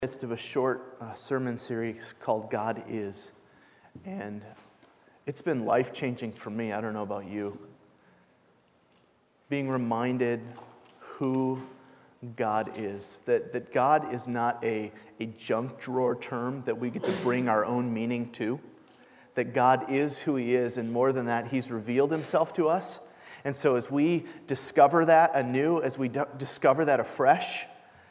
Midst of a short sermon series called God Is, and it's been life-changing for me. I don't know about you. Being reminded who God is, that God is not a junk drawer term that we get to bring our own meaning to, that God is who He is, and more than that, He's revealed Himself to us. And so as we discover that anew, as we discover that afresh,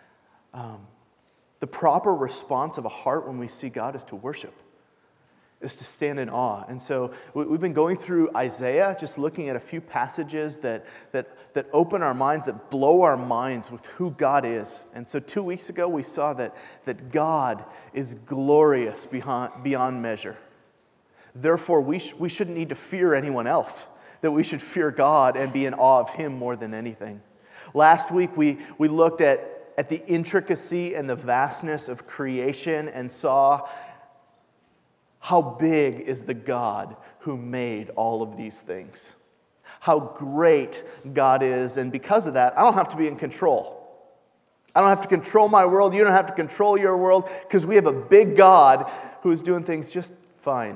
the proper response of a heart when we see God is to worship, is to stand in awe. And so we've been going through Isaiah, just looking at a few passages that open our minds, that blow our minds with who God is. And so 2 weeks ago, we saw that God is glorious beyond measure. Therefore, we shouldn't need to fear anyone else, that we should fear God and be in awe of Him more than anything. Last week, we looked at the intricacy and the vastness of creation and saw how big is the God who made all of these things. How great God is, and because of that, I don't have to be in control. I don't have to control my world, you don't have to control your world, because we have a big God who is doing things just fine.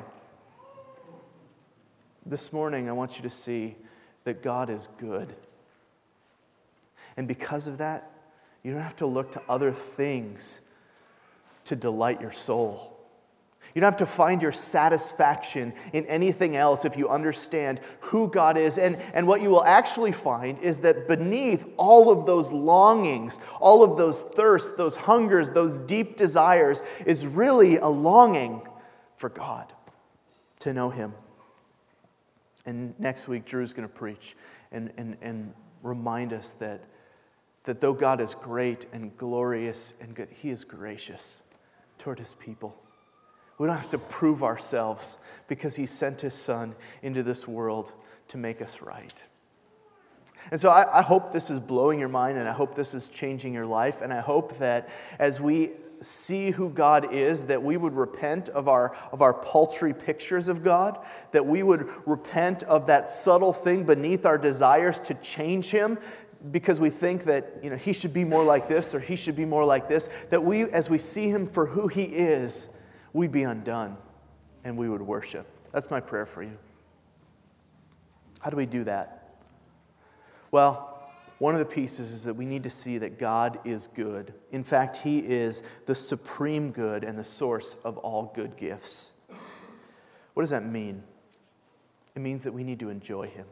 This morning, I want you to see that God is good. And because of that, you don't have to look to other things to delight your soul. You don't have to find your satisfaction in anything else if you understand who God is. And what you will actually find is that beneath all of those longings, all of those thirsts, those hungers, those deep desires, is really a longing for God, to know Him. And next week, Drew's going to preach and remind us that though God is great and glorious and good, He is gracious toward His people. We don't have to prove ourselves because He sent His Son into this world to make us right. And so I hope this is blowing your mind, and I hope this is changing your life, and I hope that as we see who God is, that we would repent of our paltry pictures of God, that we would repent of that subtle thing beneath our desires to change Him, because we think that He should be more like this or He should be more like this, that we, as we see Him for who He is, we'd be undone and we would worship. That's my prayer for you. How do we do that? Well, one of the pieces is that we need to see that God is good. In fact, He is the supreme good and the source of all good gifts. What does that mean? It means that we need to enjoy Him.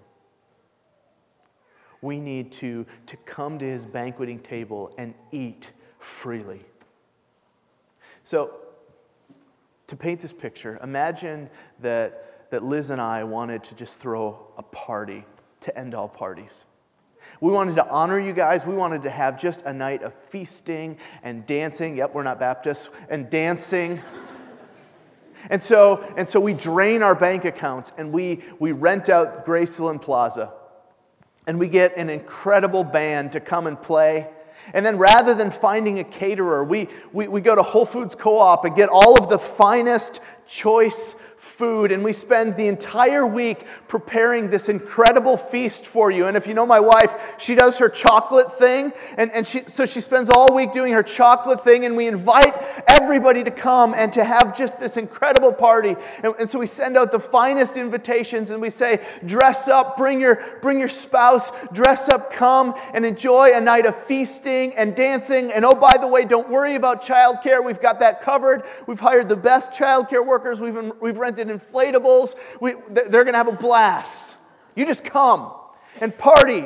We need to come to His banqueting table and eat freely. So, to paint this picture, imagine that Liz and I wanted to just throw a party to end all parties. We wanted to honor you guys. We wanted to have just a night of feasting and dancing. Yep, we're not Baptists. And dancing. And so we drain our bank accounts and we rent out Graceland Plaza. And we get an incredible band to come and play. And then rather than finding a caterer, we go to Whole Foods Co-op and get all of the finest choice food. And we spend the entire week preparing this incredible feast for you. And if you know my wife, she does her chocolate thing. And she spends all week doing her chocolate thing. And we invite everybody to come and to have just this incredible party. And so we send out the finest invitations and we say, dress up, bring your spouse, dress up, come and enjoy a night of feasting and dancing. And oh, by the way, don't worry about childcare. We've got that covered. We've hired the best childcare workers. We've rented inflatables. They're going to have a blast. You just come and party.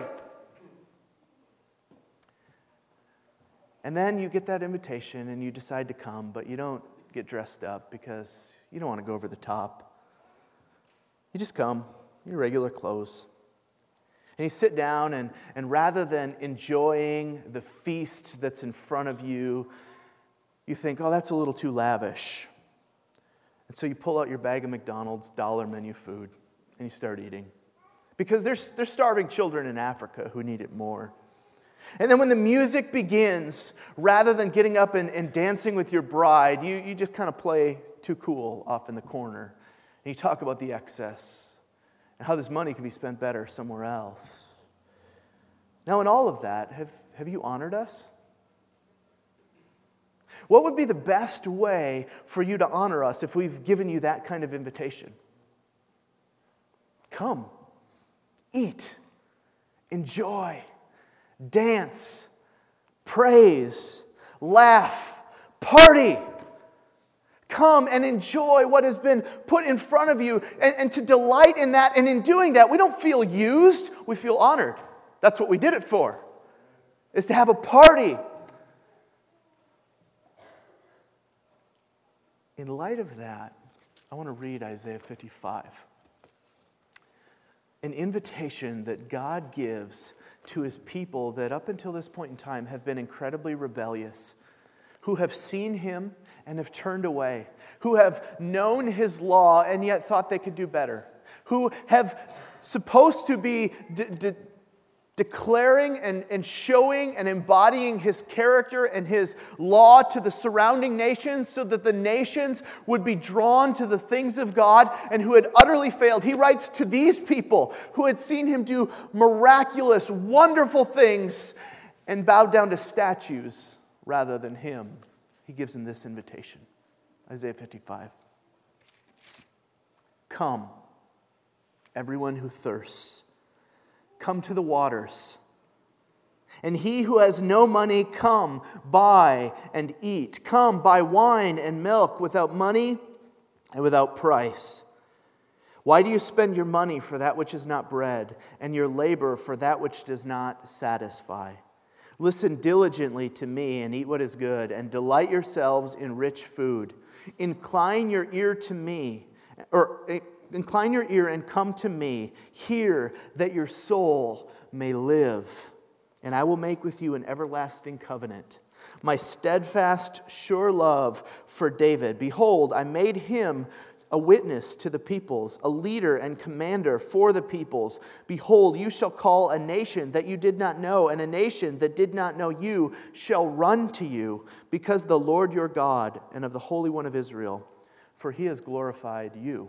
And then you get that invitation and you decide to come, but you don't get dressed up because you don't want to go over the top. You just come, your regular clothes. And you sit down and rather than enjoying the feast that's in front of you, you think, oh, that's a little too lavish. And so you pull out your bag of McDonald's dollar menu food and you start eating. Because there's starving children in Africa who need it more. And then when the music begins, rather than getting up and dancing with your bride, you just kind of play too cool off in the corner. And you talk about the excess and how this money could be spent better somewhere else. Now in all of that, have you honored us? What would be the best way for you to honor us if we've given you that kind of invitation? Come, eat, enjoy, dance, praise, laugh, party. Come and enjoy what has been put in front of you and to delight in that. And in doing that, we don't feel used, we feel honored. That's what we did it for, is to have a party. In light of that, I want to read Isaiah 55. An invitation that God gives to His people that up until this point in time have been incredibly rebellious, who have seen Him and have turned away, who have known His law and yet thought they could do better, who have supposed to be declaring and showing and embodying His character and His law to the surrounding nations so that the nations would be drawn to the things of God, and who had utterly failed. He writes to these people who had seen Him do miraculous, wonderful things and bowed down to statues rather than Him. He gives them this invitation. Isaiah 55. Come, everyone who thirsts. Come to the waters. And he who has no money, come, buy and eat. Come, buy wine and milk without money and without price. Why do you spend your money for that which is not bread, and your labor for that which does not satisfy? Listen diligently to me and eat what is good, and delight yourselves in rich food. Incline your ear to me, Incline your ear and come to me. Hear that your soul may live. And I will make with you an everlasting covenant. My steadfast, sure love for David. Behold, I made him a witness to the peoples, a leader and commander for the peoples. Behold, you shall call a nation that you did not know, and a nation that did not know you shall run to you, because the Lord your God and of the Holy One of Israel, for He has glorified you.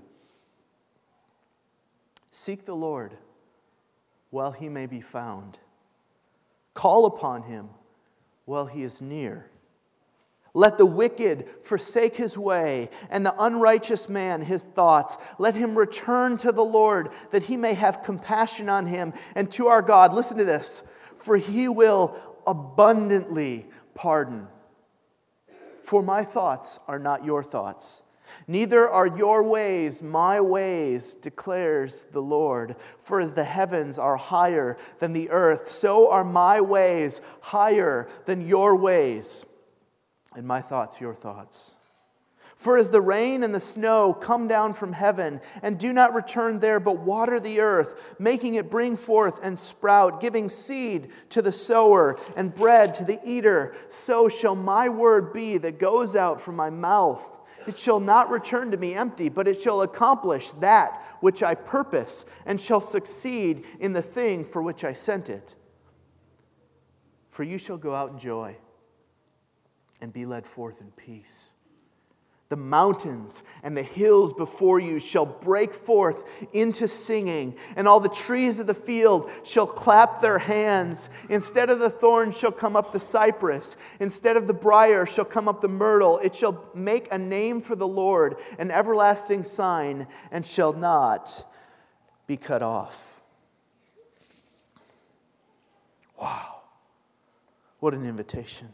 Seek the Lord while He may be found. Call upon Him while He is near. Let the wicked forsake his way, and the unrighteous man his thoughts. Let him return to the Lord, that He may have compassion on him, and to our God. Listen to this. For He will abundantly pardon. For my thoughts are not your thoughts, neither are your ways my ways, declares the Lord. For as the heavens are higher than the earth, so are my ways higher than your ways, and my thoughts your thoughts. For as the rain and the snow come down from heaven, and do not return there, but water the earth, making it bring forth and sprout, giving seed to the sower and bread to the eater, so shall my word be that goes out from my mouth. It shall not return to me empty, but it shall accomplish that which I purpose, and shall succeed in the thing for which I sent it. For you shall go out in joy, and be led forth in peace. The mountains and the hills before you shall break forth into singing, and all the trees of the field shall clap their hands. Instead of the thorn shall come up the cypress. Instead of the briar shall come up the myrtle. It shall make a name for the Lord, an everlasting sign, and shall not be cut off. Wow. What an invitation.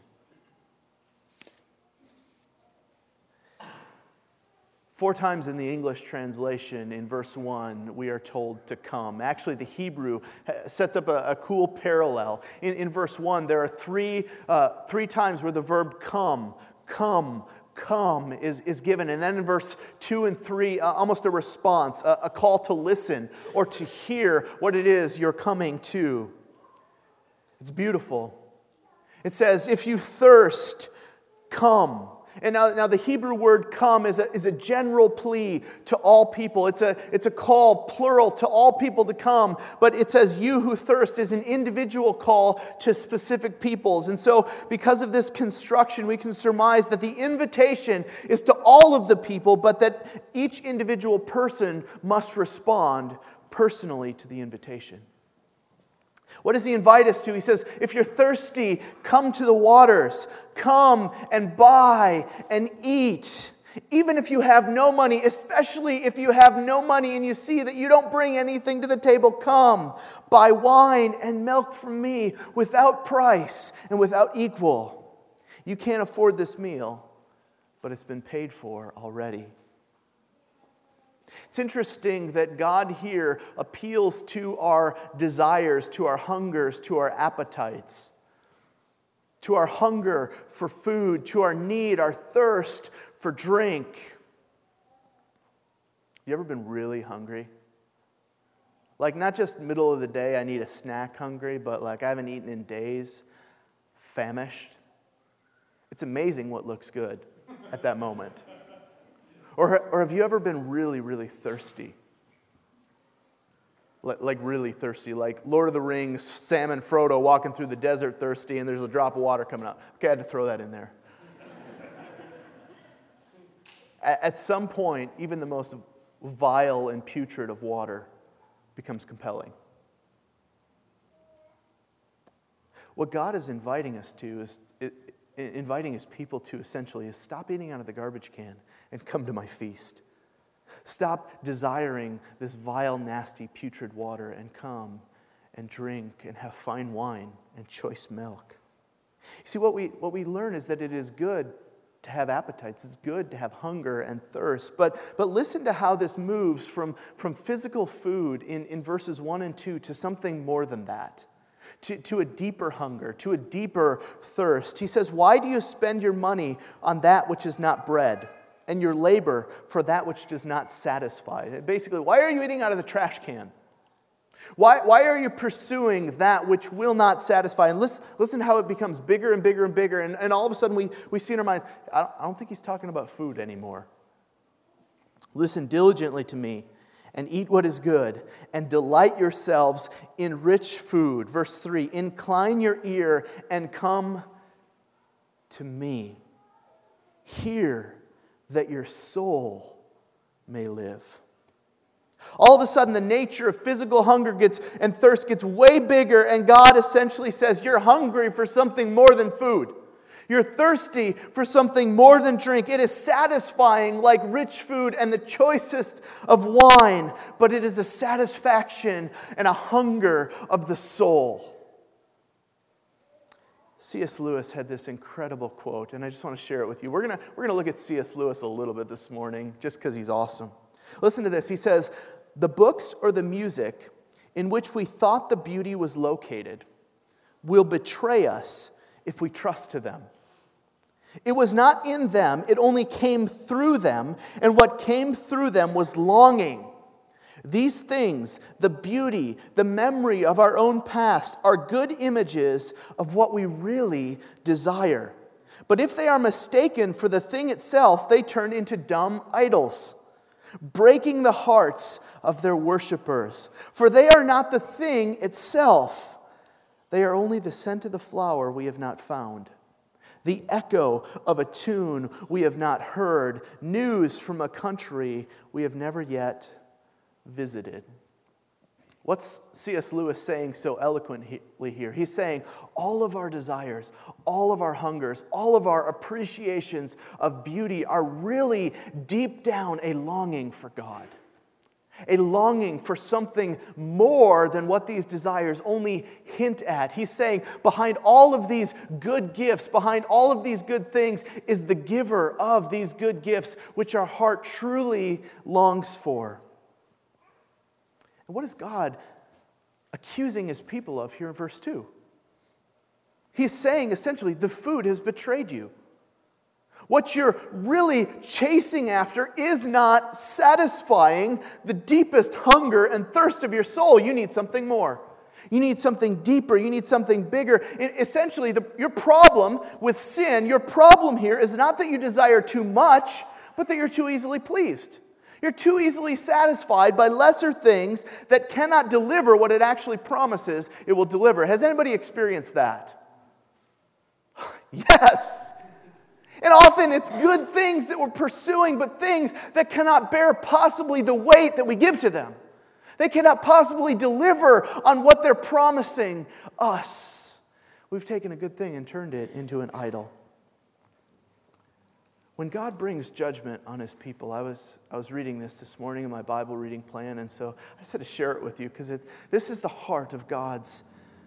4 times in the English translation, in verse 1, we are told to come. Actually, the Hebrew sets up a cool parallel. In verse 1, there are three times where the verb come is given. And then in verse 2 and 3, almost a response, a call to listen or to hear what it is you're coming to. It's beautiful. It says, if you thirst, come. And now the Hebrew word come is a general plea to all people. It's a call, plural, to all people to come. But it says you who thirst is an individual call to specific peoples. And so because of this construction, we can surmise that the invitation is to all of the people, but that each individual person must respond personally to the invitation. What does he invite us to? He says, if you're thirsty, come to the waters. Come and buy and eat. Even if you have no money, especially if you have no money and you see that you don't bring anything to the table, come, buy wine and milk from me without price and without equal. You can't afford this meal, but it's been paid for already. It's interesting that God here appeals to our desires, to our hungers, to our appetites, to our hunger for food, to our need, our thirst for drink. Have you ever been really hungry? Like not just middle of the day, I need a snack hungry, but like I haven't eaten in days, famished. It's amazing what looks good at that moment. Or have you ever been really, really thirsty? Like really thirsty, like Lord of the Rings, Sam and Frodo walking through the desert thirsty and there's a drop of water coming out. Okay, I had to throw that in there. At some point, even the most vile and putrid of water becomes compelling. What God is inviting us to is, inviting his people to essentially is stop eating out of the garbage can and come to my feast. Stop desiring this vile, nasty, putrid water and come and drink and have fine wine and choice milk. See, what we learn is that it is good to have appetites. It's good to have hunger and thirst. But listen to how this moves from physical food in verses 1 and 2 to something more than that. To a deeper hunger, to a deeper thirst. He says, why do you spend your money on that which is not bread, and your labor for that which does not satisfy? Basically, why are you eating out of the trash can? Why are you pursuing that which will not satisfy? And listen how it becomes bigger and bigger and bigger. And all of a sudden we see in our minds, I don't think he's talking about food anymore. Listen diligently to me and eat what is good, and delight yourselves in rich food. Verse 3, incline your ear and come to me. Hear that your soul may live. All of a sudden, the nature of physical hunger and thirst gets way bigger, and God essentially says, you're hungry for something more than food. You're thirsty for something more than drink. It is satisfying like rich food and the choicest of wine, but it is a satisfaction and a hunger of the soul. C.S. Lewis had this incredible quote, and I just want to share it with you. We're gonna look at C.S. Lewis a little bit this morning, just because he's awesome. Listen to this. He says, the books or the music in which we thought the beauty was located will betray us if we trust to them. It was not in them, it only came through them, and what came through them was longing. These things, the beauty, the memory of our own past, are good images of what we really desire. But if they are mistaken for the thing itself, they turn into dumb idols, breaking the hearts of their worshipers. For they are not the thing itself. They are only the scent of the flower we have not found, the echo of a tune we have not heard, news from a country we have never yet visited. What's C.S. Lewis saying so eloquently here? He's saying all of our desires, all of our hungers, all of our appreciations of beauty are really deep down a longing for God. A longing for something more than what these desires only hint at. He's saying behind all of these good gifts, behind all of these good things, is the giver of these good gifts, which our heart truly longs for. And what is God accusing his people of here in verse 2? He's saying essentially, the food has betrayed you. What you're really chasing after is not satisfying the deepest hunger and thirst of your soul. You need something more. You need something deeper. You need something bigger. Essentially, your problem with sin, your problem here is not that you desire too much, but that you're too easily pleased. You're too easily satisfied by lesser things that cannot deliver what it actually promises it will deliver. Has anybody experienced that? Yes. And often it's good things that we're pursuing, but things that cannot bear possibly the weight that we give to them. They cannot possibly deliver on what they're promising us. We've taken a good thing and turned it into an idol. When God brings judgment on his people, I was reading this morning in my Bible reading plan, and so I said to share it with you because this is the heart of God's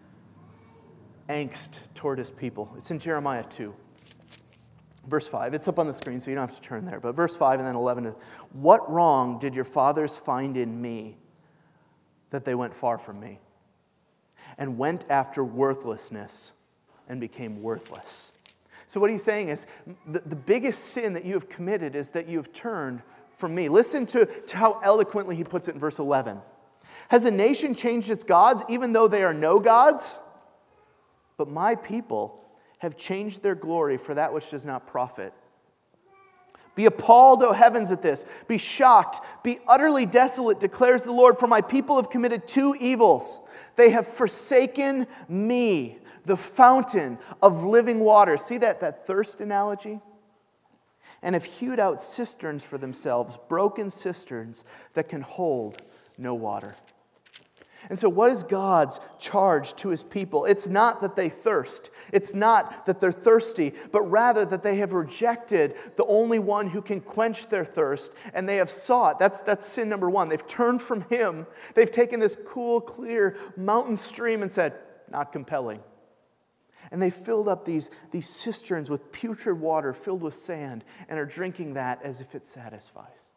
angst toward his people. It's in Jeremiah 2, verse 5. It's up on the screen, so you don't have to turn there. But verse 5 and then 11, what wrong did your fathers find in me that they went far from me and went after worthlessness and became worthless? So what he's saying is the biggest sin that you have committed is that you have turned from me. Listen to how eloquently he puts it in verse 11. Has a nation changed its gods even though they are no gods? But my people have changed their glory for that which does not profit. Be appalled, O heavens, at this. Be shocked. Be utterly desolate, declares the Lord, for my people have committed two evils. They have forsaken me, the fountain of living water. See that thirst analogy? And have hewed out cisterns for themselves, broken cisterns that can hold no water. And so what is God's charge to his people? It's not that they thirst. It's not that they're thirsty, but rather that they have rejected the only one who can quench their thirst, and they have sought. That's sin number one. They've turned from him. They've taken this cool, clear mountain stream and said, not compelling. And they filled up these cisterns with putrid water filled with sand and are drinking that as if it satisfies.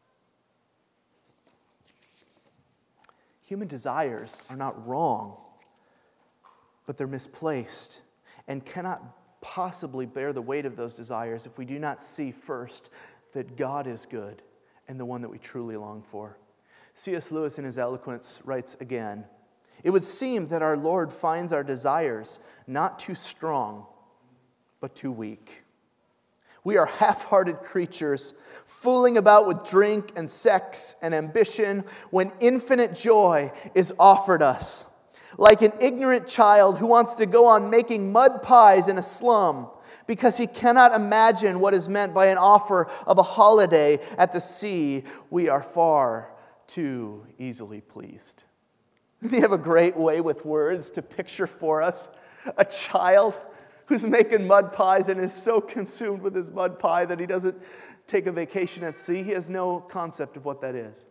Human desires are not wrong, but they're misplaced and cannot possibly bear the weight of those desires if we do not see first that God is good and the one that we truly long for. C.S. Lewis in his eloquence writes again, it would seem that our Lord finds our desires not too strong, but too weak. We are half-hearted creatures, fooling about with drink and sex and ambition when infinite joy is offered us. Like an ignorant child who wants to go on making mud pies in a slum because he cannot imagine what is meant by an offer of a holiday at the sea, we are far too easily pleased. Doesn't he have a great way with words to picture for us a child who's making mud pies and is so consumed with his mud pie that he doesn't take a vacation at sea? He has no concept of what that is.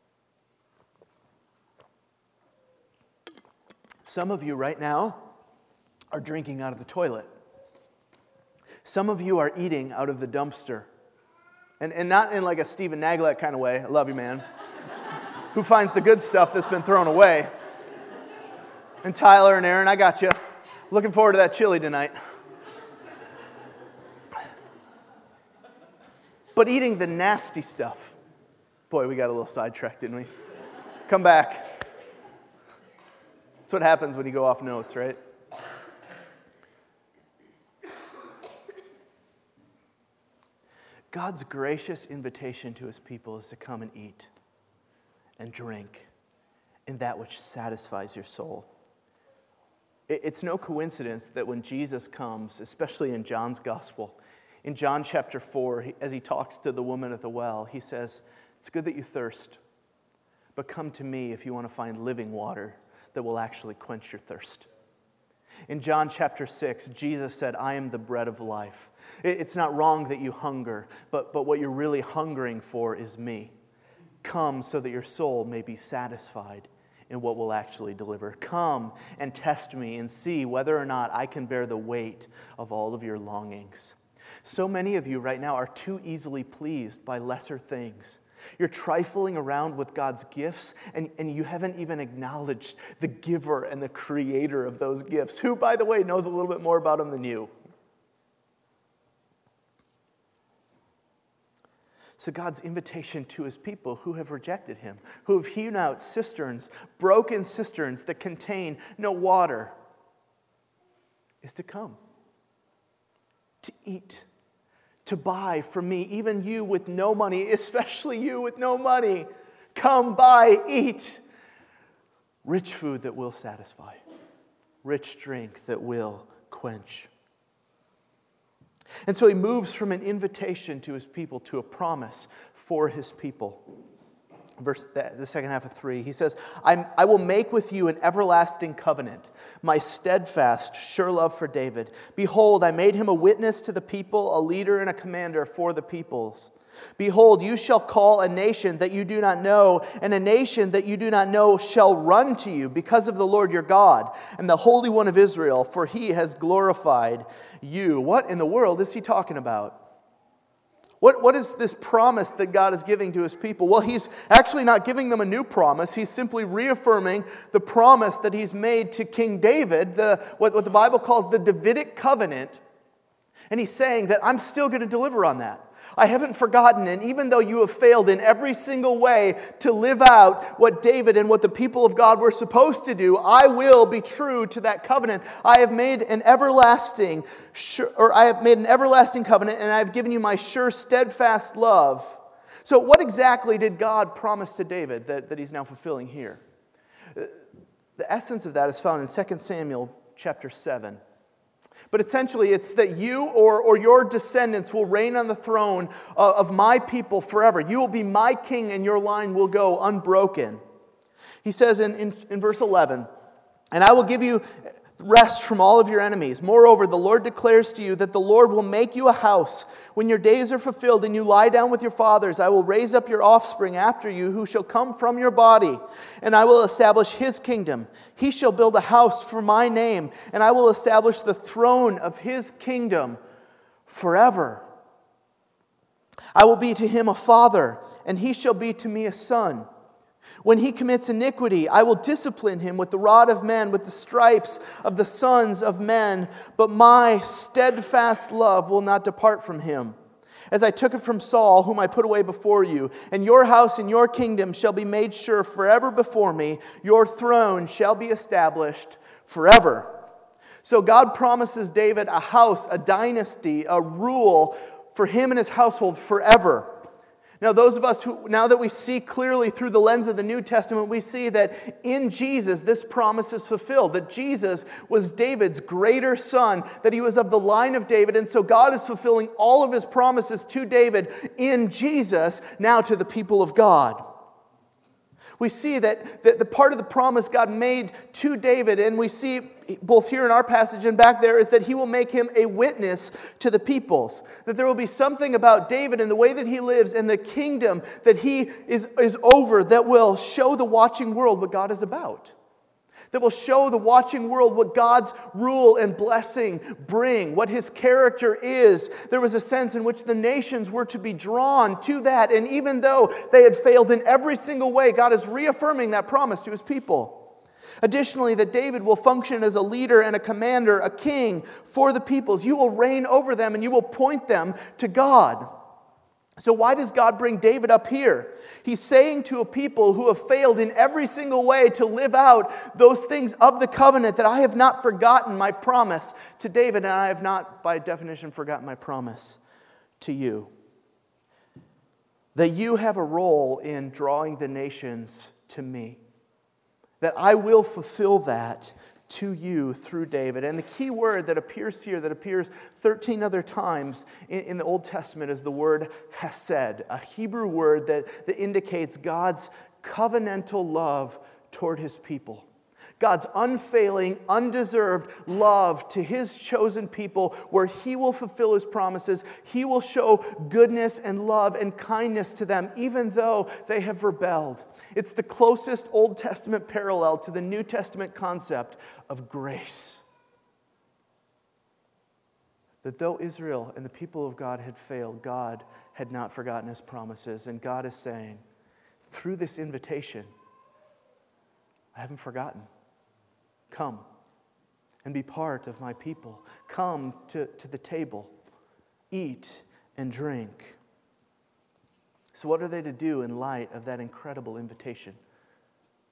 Some of you right now are drinking out of the toilet. Some of you are eating out of the dumpster. And not in like a Stephen Naglette kind of way. I love you, man. Who finds the good stuff that's been thrown away. And Tyler and Aaron, I got you. Looking forward to that chili tonight. But eating the nasty stuff. Boy, we got a little sidetracked, didn't we? Come back. That's what happens when you go off notes, right? God's gracious invitation to his people is to come and eat and drink in that which satisfies your soul. It's no coincidence that when Jesus comes, especially in John's gospel, in John chapter 4, as he talks to the woman at the well, he says, it's good that you thirst, but come to me if you want to find living water that will actually quench your thirst. In John chapter 6, Jesus said, I am the bread of life. It's not wrong that you hunger, but what you're really hungering for is me. Come so that your soul may be satisfied in what will actually deliver. Come and test me and see whether or not I can bear the weight of all of your longings. So many of you right now are too easily pleased by lesser things. You're trifling around with God's gifts, and you haven't even acknowledged the giver and the creator of those gifts, who, by the way, knows a little bit more about them than you. So God's invitation to his people who have rejected him, who have hewn out cisterns, broken cisterns that contain no water, is to come, to eat, to buy from me, even you with no money, especially you with no money. Come, buy, eat. Rich food that will satisfy, rich drink that will quench. And so he moves from an invitation to his people to a promise for his people. the second half of 3, he says, I will make with you an everlasting covenant, my steadfast, sure love for David. Behold, I made him a witness to the people, a leader and a commander for the peoples. Behold, you shall call a nation that you do not know, and a nation that you do not know shall run to you because of the Lord your God and the Holy One of Israel, for he has glorified you. What in the world is he talking about? What is this promise that God is giving to his people? Well, he's actually not giving them a new promise. He's simply reaffirming the promise that he's made to King David, what the Bible calls the Davidic covenant. And he's saying that I'm still going to deliver on that. I haven't forgotten, and even though you have failed in every single way to live out what David and what the people of God were supposed to do, I will be true to that covenant. I have made an everlasting covenant, and I have given you my sure, steadfast love. So what exactly did God promise to David that he's now fulfilling here? The essence of that is found in 2 Samuel chapter 7. But essentially, it's that you or your descendants will reign on the throne of my people forever. You will be my king, and your line will go unbroken. He says in verse 11, and I will give you rest from all of your enemies. Moreover, the Lord declares to you that the Lord will make you a house. When your days are fulfilled and you lie down with your fathers, I will raise up your offspring after you who shall come from your body, and I will establish his kingdom. He shall build a house for my name, and I will establish the throne of his kingdom forever. I will be to him a father, and he shall be to me a son. When he commits iniquity, I will discipline him with the rod of men, with the stripes of the sons of men. But my steadfast love will not depart from him, as I took it from Saul, whom I put away before you. And your house and your kingdom shall be made sure forever before me. Your throne shall be established forever. So God promises David a house, a dynasty, a rule for him and his household forever. Now, those of us who, now that we see clearly through the lens of the New Testament, we see that in Jesus, this promise is fulfilled, that Jesus was David's greater son, that he was of the line of David, and so God is fulfilling all of his promises to David in Jesus, now to the people of God. We see that the part of the promise God made to David, and we see both here in our passage and back there, is that he will make him a witness to the peoples. That there will be something about David and the way that he lives and the kingdom that he is over that will show the watching world what God is about. That will show the watching world what God's rule and blessing bring, what his character is. There was a sense in which the nations were to be drawn to that. And even though they had failed in every single way, God is reaffirming that promise to his people. Additionally, that David will function as a leader and a commander, a king for the peoples. You will reign over them and you will point them to God. So why does God bring David up here? He's saying to a people who have failed in every single way to live out those things of the covenant that I have not forgotten my promise to David, and I have not, by definition, forgotten my promise to you. That you have a role in drawing the nations to me. That I will fulfill that to you through David. And the key word that appears here, that appears 13 other times in the Old Testament, is the word hesed, a Hebrew word that indicates God's covenantal love toward his people. God's unfailing, undeserved love to his chosen people, where he will fulfill his promises. He will show goodness and love and kindness to them, even though they have rebelled. It's the closest Old Testament parallel to the New Testament concept of grace. That though Israel and the people of God had failed, God had not forgotten his promises. And God is saying, through this invitation, I haven't forgotten. Come and be part of my people. Come to the table. Eat and drink. So what are they to do in light of that incredible invitation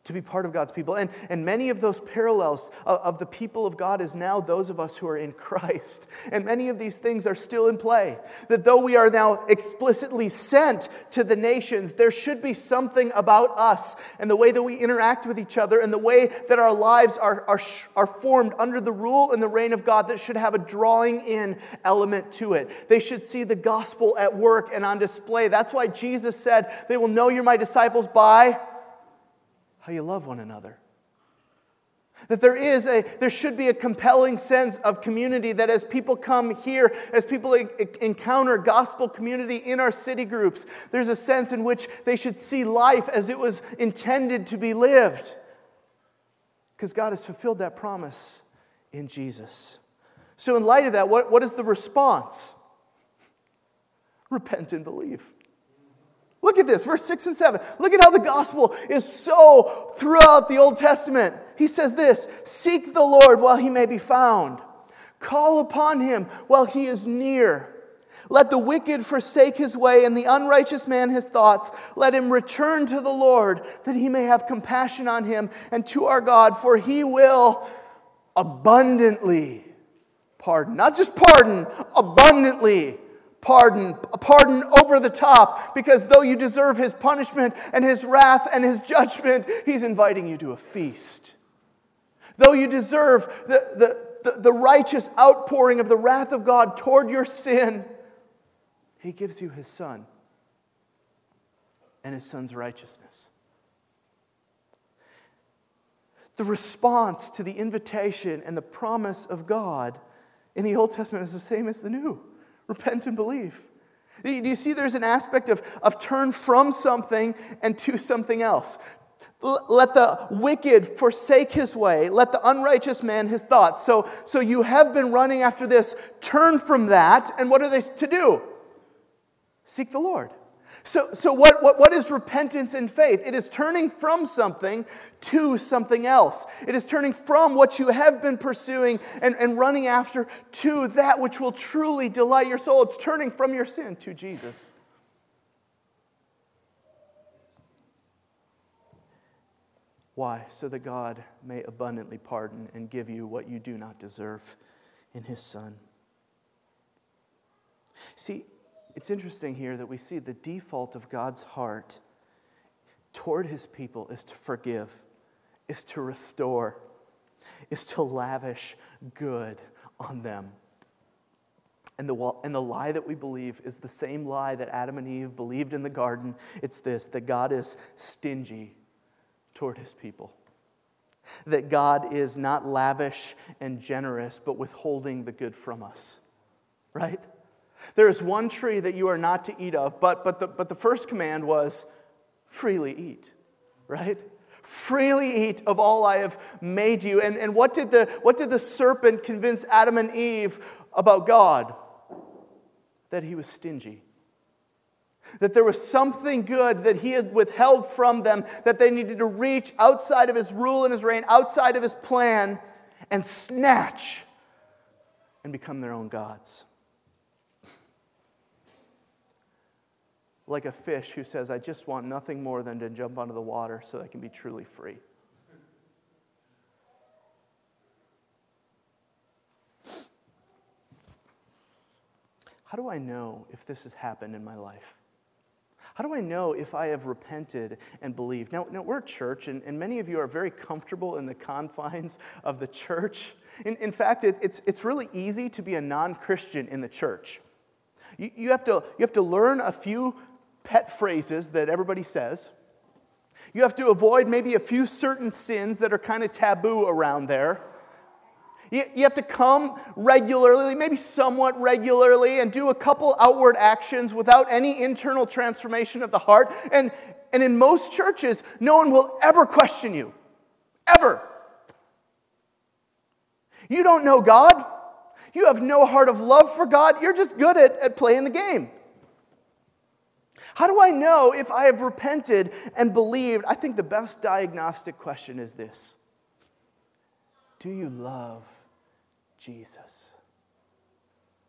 to be part of God's people. And many of those parallels of the people of God is now those of us who are in Christ. And many of these things are still in play. That though we are now explicitly sent to the nations, there should be something about us and the way that we interact with each other and the way that our lives are formed under the rule and the reign of God that should have a drawing in element to it. They should see the gospel at work and on display. That's why Jesus said, "They will know you're my disciples by how you love one another." That there should be a compelling sense of community, that as people come here, as people encounter gospel community in our city groups, there's a sense in which they should see life as it was intended to be lived. Because God has fulfilled that promise in Jesus. So in light of that, what is the response? Repent and believe. Look at this, verse 6 and 7. Look at how the gospel is so throughout the Old Testament. He says this, "Seek the Lord while he may be found. Call upon him while he is near. Let the wicked forsake his way and the unrighteous man his thoughts. Let him return to the Lord, that he may have compassion on him, and to our God, for he will abundantly pardon." Not just pardon, abundantly pardon over the top, because though you deserve his punishment and his wrath and his judgment, he's inviting you to a feast. Though you deserve the righteous outpouring of the wrath of God toward your sin, he gives you his Son and his Son's righteousness. The response to the invitation and the promise of God in the Old Testament is the same as the New. Repent and believe. Do you see there's an aspect of turn from something and to something else? Let the wicked forsake his way. Let the unrighteous man his thoughts. So you have been running after this. Turn from that. And what are they to do? Seek the Lord. So what is repentance and faith? It is turning from something to something else. It is turning from what you have been pursuing and running after to that which will truly delight your soul. It's turning from your sin to Jesus. Why? So that God may abundantly pardon and give you what you do not deserve in his Son. See, it's interesting here that we see the default of God's heart toward his people is to forgive, is to restore, is to lavish good on them. And the lie that we believe is the same lie that Adam and Eve believed in the garden. It's this, that God is stingy toward his people. That God is not lavish and generous, but withholding the good from us. Right? There is one tree that you are not to eat of, but the first command was freely eat, right? Freely eat of all I have made you. And what did the serpent convince Adam and Eve about God? That he was stingy. That there was something good that he had withheld from them, that they needed to reach outside of his rule and his reign, outside of his plan, and snatch and become their own gods. Like a fish who says, "I just want nothing more than to jump onto the water so I can be truly free." How do I know if this has happened in my life? How do I know if I have repented and believed? Now we're a church, and many of you are very comfortable in the confines of the church. In fact, it's really easy to be a non-Christian in the church. You have to learn a few pet phrases that everybody says. You have to avoid maybe a few certain sins that are kind of taboo around there. You have to come regularly, maybe somewhat regularly, and do a couple outward actions without any internal transformation of the heart. And in most churches, no one will ever question you. Ever. You don't know God. You have no heart of love for God. You're just good at playing the game. How do I know if I have repented and believed? I think the best diagnostic question is this. Do you love Jesus?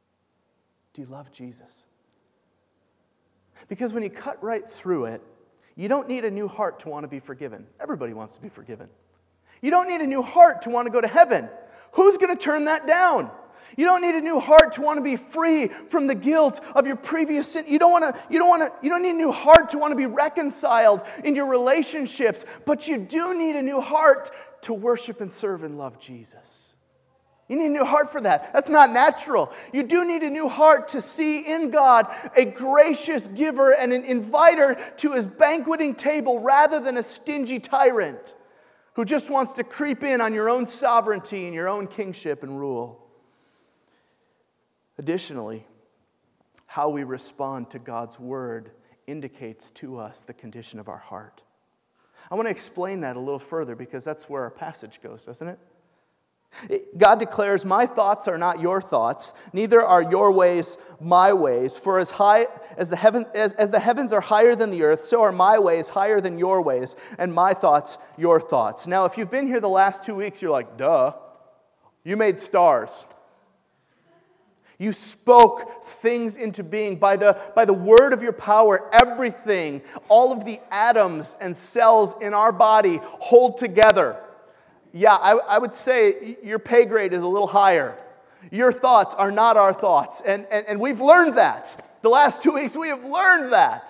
Do you love Jesus? Because when you cut right through it, You don't need a new heart to want to be forgiven. Everybody wants to be forgiven. You don't need a new heart to want to go to heaven. Who's going to turn that down? You don't need a new heart to want to be free from the guilt of your previous sin. You don't need a new heart to want to be reconciled in your relationships, but you do need a new heart to worship and serve and love Jesus. You need a new heart for that. That's not natural. You do need a new heart to see in God a gracious giver and an inviter to his banqueting table rather than a stingy tyrant who just wants to creep in on your own sovereignty and your own kingship and rule. Additionally, how we respond to God's word indicates to us the condition of our heart. I want to explain that a little further because that's where our passage goes, doesn't it? God declares, "My thoughts are not your thoughts, neither are your ways my ways. For as high as the heavens are higher than the earth, so are my ways higher than your ways, and my thoughts your thoughts." Now, if you've been here the last 2 weeks, you're like, duh. You made stars. You spoke things into being. By the word of your power, everything, all of the atoms and cells in our body hold together. Yeah, I would say your pay grade is a little higher. Your thoughts are not our thoughts. And we've learned that. The last 2 weeks, we have learned that.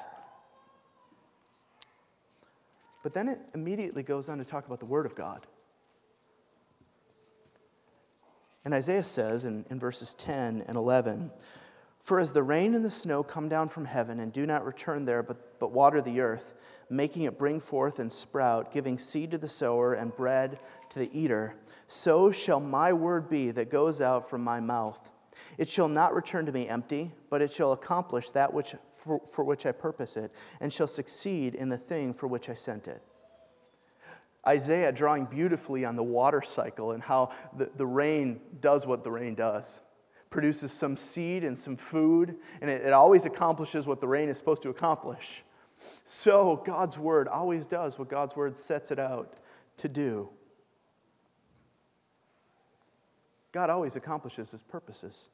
But then it immediately goes on to talk about the Word of God. And Isaiah says in verses 10 and 11, "For as the rain and the snow come down from heaven and do not return there, but water the earth, making it bring forth and sprout, giving seed to the sower and bread to the eater, so shall my word be that goes out from my mouth. It shall not return to me empty, but it shall accomplish that for which I purpose it, and shall succeed in the thing for which I sent it." Isaiah drawing beautifully on the water cycle and how the rain does what the rain does. Produces some seed and some food, and it always accomplishes what the rain is supposed to accomplish. So God's word always does what God's word sets it out to do. God always accomplishes his purposes.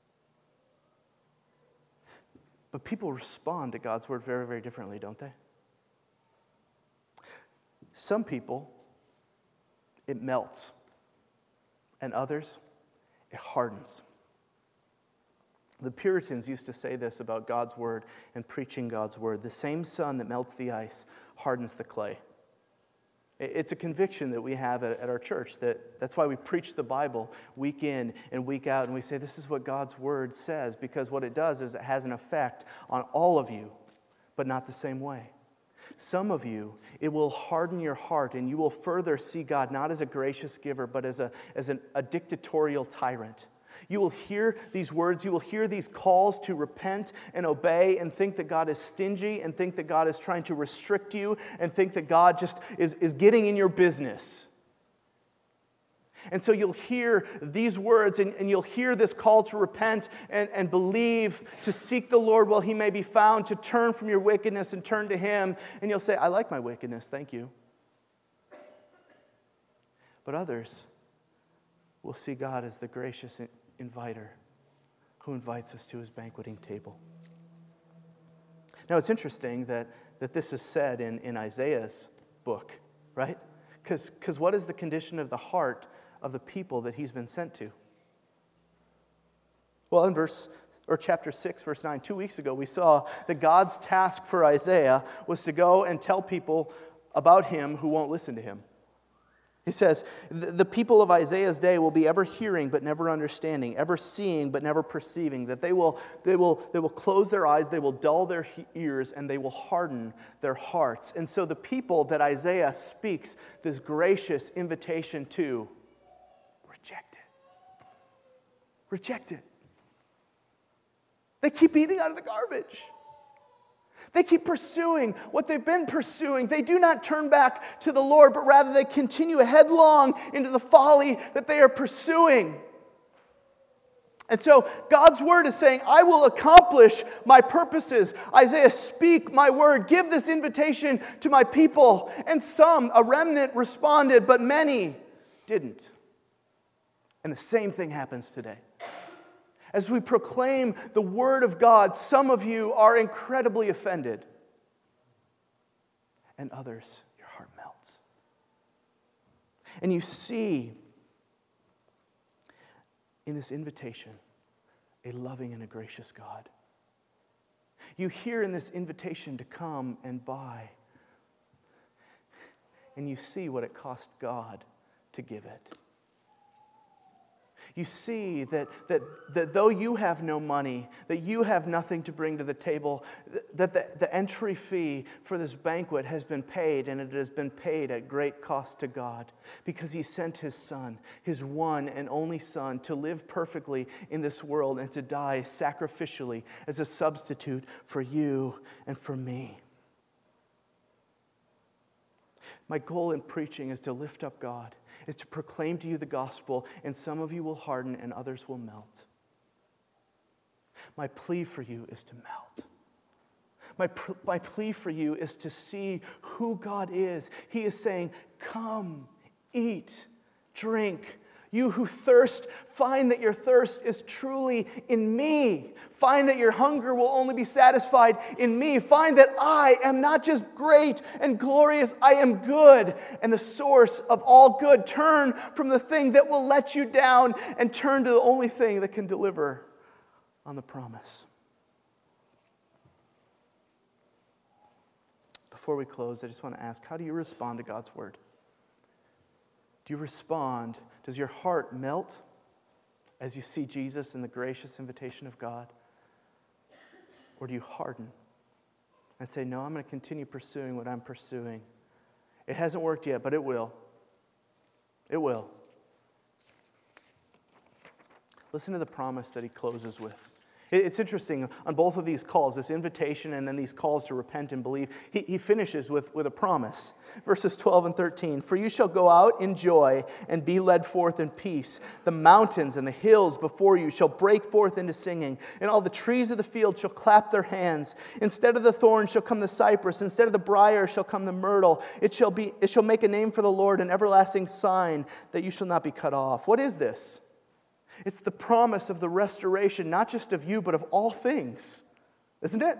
But people respond to God's word very, very differently, don't they? Some people, it melts. And others, it hardens. The Puritans used to say this about God's word and preaching God's word. The same sun that melts the ice hardens the clay. It's a conviction that we have at our church. That's why we preach the Bible week in and week out. And we say this is what God's word says. Because what it does is it has an effect on all of you, but not the same way. Some of you, it will harden your heart, and you will further see God not as a gracious giver, but as a dictatorial tyrant. You will hear these words, you will hear these calls to repent and obey, and think that God is stingy, and think that God is trying to restrict you, and think that God just is getting in your business. And so you'll hear these words, and you'll hear this call to repent and believe, to seek the Lord while he may be found, to turn from your wickedness and turn to him. And you'll say, I like my wickedness, thank you. But others will see God as the gracious inviter who invites us to his banqueting table. Now it's interesting that this is said in Isaiah's book, right? Because what is the condition of the heart of the people that he's been sent to? Well, in chapter 6, verse 9, 2 weeks ago, we saw that God's task for Isaiah was to go and tell people about him who won't listen to him. He says, the people of Isaiah's day will be ever hearing but never understanding, ever seeing but never perceiving, that they will close their eyes, they will dull their ears, and they will harden their hearts. And so the people that Isaiah speaks this gracious invitation to, reject it. Reject it. They keep eating out of the garbage. They keep pursuing what they've been pursuing. They do not turn back to the Lord, but rather they continue headlong into the folly that they are pursuing. And so God's word is saying, I will accomplish my purposes. Isaiah, speak my word. Give this invitation to my people. And some, a remnant, responded, but many didn't. And the same thing happens today. As we proclaim the word of God, some of you are incredibly offended. and others, your heart melts. And you see in this invitation a loving and a gracious God. You hear in this invitation to come and buy, and you see what it cost God to give it. You see that though you have no money, that you have nothing to bring to the table, that the entry fee for this banquet has been paid, and it has been paid at great cost to God, because He sent His Son, His one and only Son, to live perfectly in this world and to die sacrificially as a substitute for you and for me. My goal in preaching is to lift up God, is to proclaim to you the gospel, and some of you will harden and others will melt. My plea for you is to melt. My plea for you is to see who God is. He is saying, come, eat, drink. You who thirst, find that your thirst is truly in me. Find that your hunger will only be satisfied in me. Find that I am not just great and glorious, I am good and the source of all good. Turn from the thing that will let you down and turn to the only thing that can deliver on the promise. Before we close, I just want to ask, how do you respond to God's word? Do you respond? Does your heart melt as you see Jesus in the gracious invitation of God? Or do you harden and say, no, I'm going to continue pursuing what I'm pursuing? It hasn't worked yet, but it will. It will. Listen to the promise that he closes with. It's interesting, on both of these calls, this invitation and then these calls to repent and believe, he finishes with a promise. Verses 12 and 13, for you shall go out in joy and be led forth in peace. The mountains and the hills before you shall break forth into singing, and all the trees of the field shall clap their hands. Instead of the thorn shall come the cypress, instead of the briar shall come the myrtle. It shall make a name for the Lord, an everlasting sign that you shall not be cut off. What is this? It's the promise of the restoration, not just of you, but of all things. Isn't it?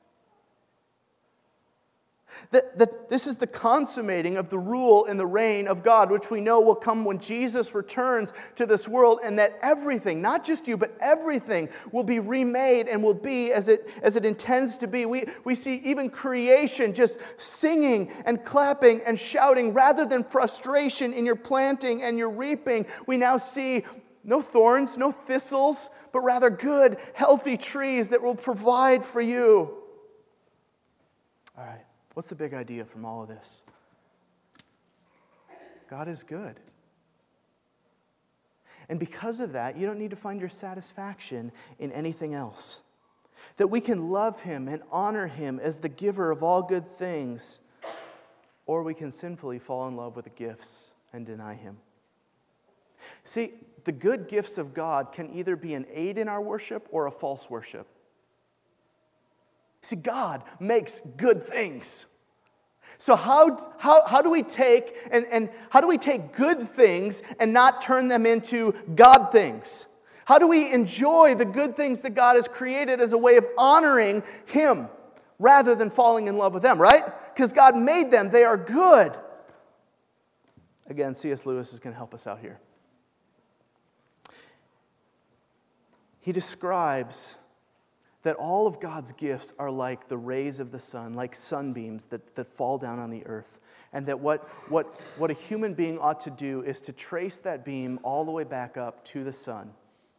That this is the consummating of the rule and the reign of God, which we know will come when Jesus returns to this world, and that everything, not just you, but everything will be remade and will be as it intends to be. We see even creation just singing and clapping and shouting rather than frustration in your planting and your reaping. We now see no thorns, no thistles, but rather good, healthy trees that will provide for you. All right, what's the big idea from all of this? God is good. And because of that, you don't need to find your satisfaction in anything else. That we can love Him and honor Him as the giver of all good things, or we can sinfully fall in love with the gifts and deny Him. See, the good gifts of God can either be an aid in our worship or a false worship. See, God makes good things. So how do we take and how do we take good things and not turn them into God things? How do we enjoy the good things that God has created as a way of honoring Him rather than falling in love with them, right? Because God made them, they are good. Again, C.S. Lewis is going to help us out here. He describes that all of God's gifts are like the rays of the sun, like sunbeams that fall down on the earth. And that what a human being ought to do is to trace that beam all the way back up to the sun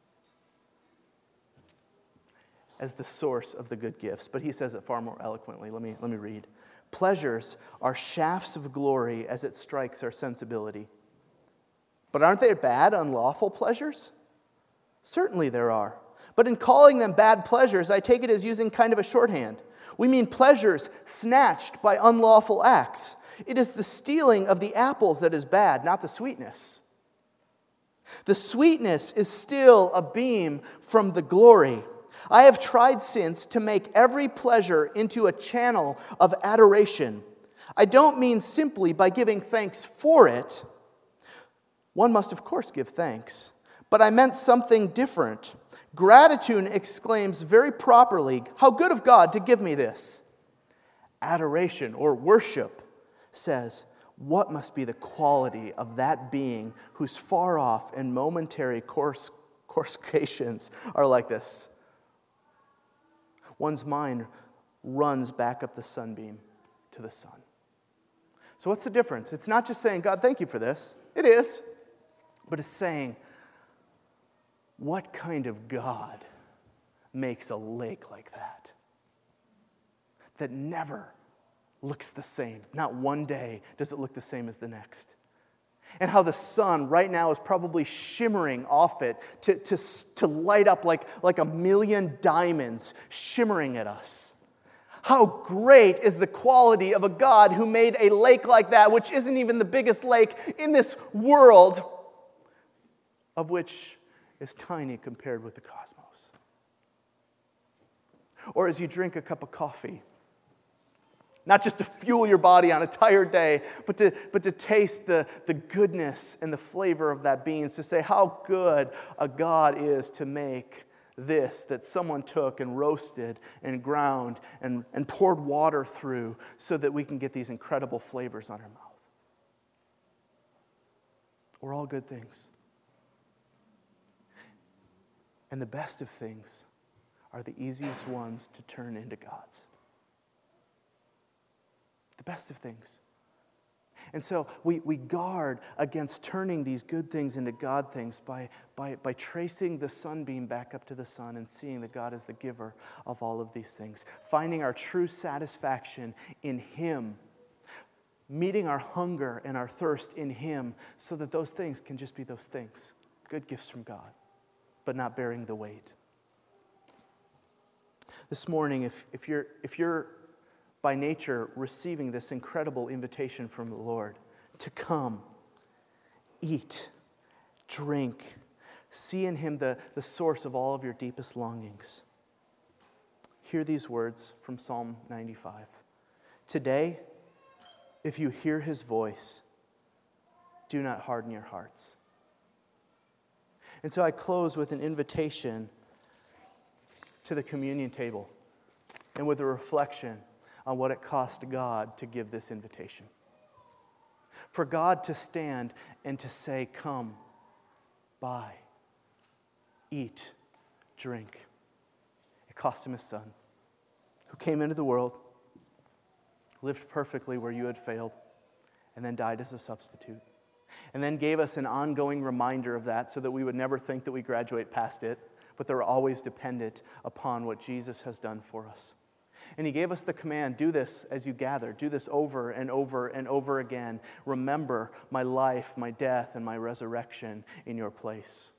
as the source of the good gifts. But he says it far more eloquently. Let me read. Pleasures are shafts of glory as it strikes our sensibility. But aren't they bad, unlawful pleasures? Certainly there are. But in calling them bad pleasures, I take it as using kind of a shorthand. We mean pleasures snatched by unlawful acts. It is the stealing of the apples that is bad, not the sweetness. The sweetness is still a beam from the glory. I have tried since to make every pleasure into a channel of adoration. I don't mean simply by giving thanks for it. One must, of course, give thanks. But I meant something different. Gratitude exclaims very properly, how good of God to give me this. Adoration or worship says, what must be the quality of that being whose far off and momentary coruscations are like this? One's mind runs back up the sunbeam to the sun. So what's the difference? It's not just saying, God, thank you for this. It is. But it's saying, what kind of God makes a lake like that? That never looks the same. Not one day does it look the same as the next. And how the sun right now is probably shimmering off it to light up like a million diamonds shimmering at us. How great is the quality of a God who made a lake like that, which isn't even the biggest lake in this world, of which is tiny compared with the cosmos. Or as you drink a cup of coffee, not just to fuel your body on a tired day, but to taste the goodness and the flavor of that beans, to say how good a God is to make this that someone took and roasted and ground and poured water through so that we can get these incredible flavors on our mouth. We're all good things. And the best of things are the easiest ones to turn into God's. The best of things. And so we guard against turning these good things into God things by tracing the sunbeam back up to the sun and seeing that God is the giver of all of these things. Finding our true satisfaction in Him. Meeting our hunger and our thirst in Him so that those things can just be those things. Good gifts from God, but not bearing the weight. This morning, if you're by nature receiving this incredible invitation from the Lord to come, eat, drink, see in Him the source of all of your deepest longings. Hear these words from Psalm 95. Today, if you hear His voice, do not harden your hearts. And so I close with an invitation to the communion table and with a reflection on what it cost God to give this invitation. For God to stand and to say, come, buy, eat, drink. It cost Him His Son, who came into the world, lived perfectly where you had failed, and then died as a substitute. And then gave us an ongoing reminder of that so that we would never think that we graduate past it, but that we're always dependent upon what Jesus has done for us. And He gave us the command, do this as you gather. Do this over and over and over again. Remember my life, my death, and my resurrection in your place.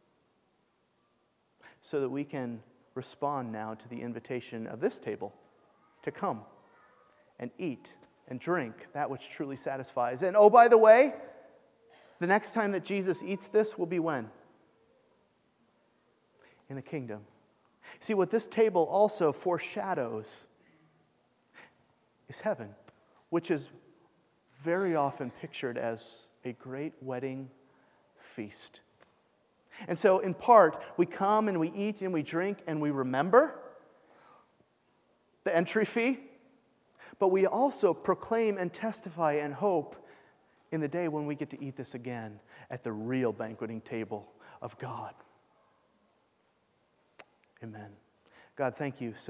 So that we can respond now to the invitation of this table to come and eat and drink that which truly satisfies. And oh, by the way, the next time that Jesus eats this will be when? In the kingdom. See, what this table also foreshadows is heaven, which is very often pictured as a great wedding feast. And so, in part, we come and we eat and we drink and we remember the entry fee, but we also proclaim and testify and hope in the day when we get to eat this again at the real banqueting table of God. Amen. God, thank you.